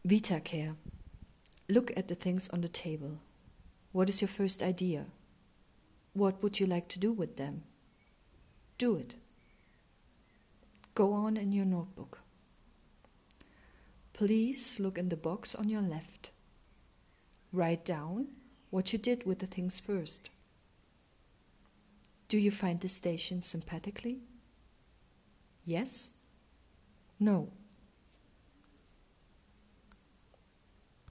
VitaCare. Look at the things on the table. What is your first idea? What would you like to do with them? Do it. Go on in your notebook. Please look in the box on your left. Write down what you did with the things first. Do you find the station sympathetically? Yes? No?